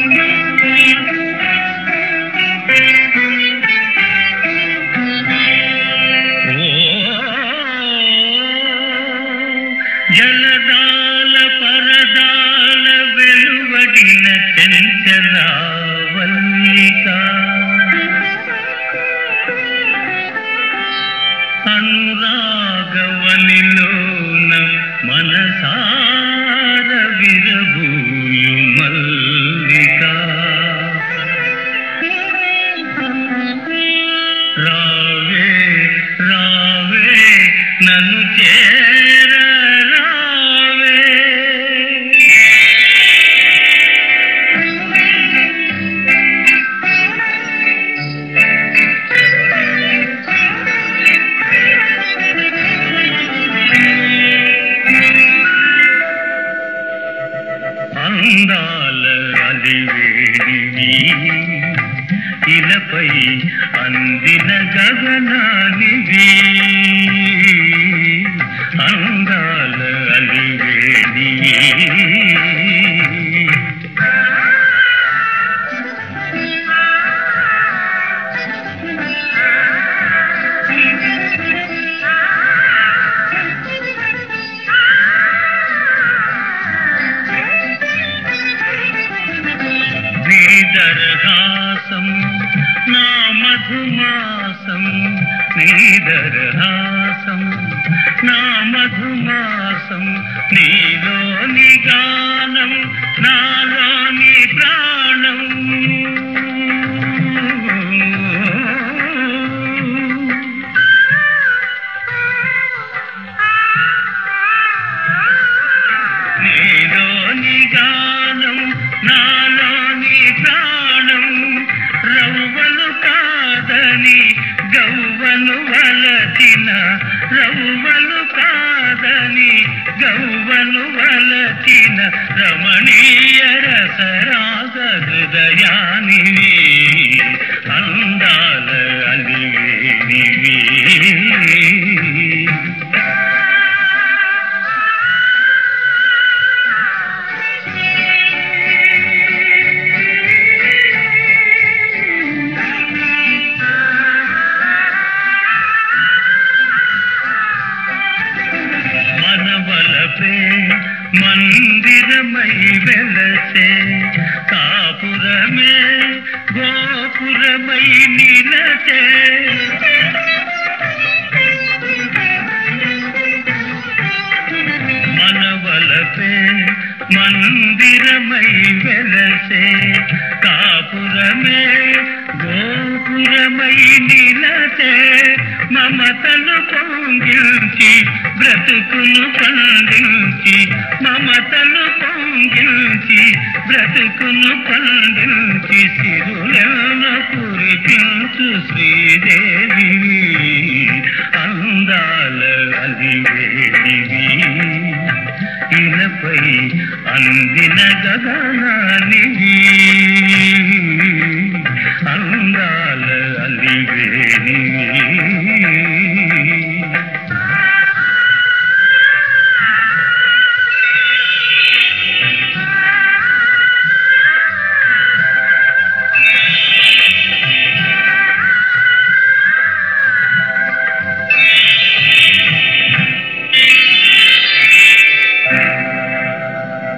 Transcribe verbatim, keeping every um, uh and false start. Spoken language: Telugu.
జలదాల పరదాల వెలువడిన చెంచల వల్లిక అనురాగవనిలోన మనసార విరబూయు మల్లిక రావే రావే నన్ను చేర అందాల అలివేణివి ఇలపై అందిన గగనానివి అందాల అలివేణివి నీదరహాసం నా మధుమాసం నీదరహాసం నా మధుమాసం నీలోని గానం నాలోని ప్రాణం నీలోని గానం నాలోని ప్రాణం రవ్వలు కాదని గవ్వను వలచిన రవ్వలు కాదని గవ్వను వలచిన రమణీయ రసరాగ హృదయానివి అందాల అలివేణివి మందిరమై వెలసే కాపురమే గోపురమై నిలసే మనవలపే మందిరమై వెలసే కాపురమే గోపురమై నిలసే మమతను పొంగిల్చి బ్రతుకును పండించి మమతను పొంగిల్చి బ్రతుకును పండించి సిరులను కురిపించు శ్రీదేవి అందాల అలివేణివి ఇలపై అందిన గగనానివి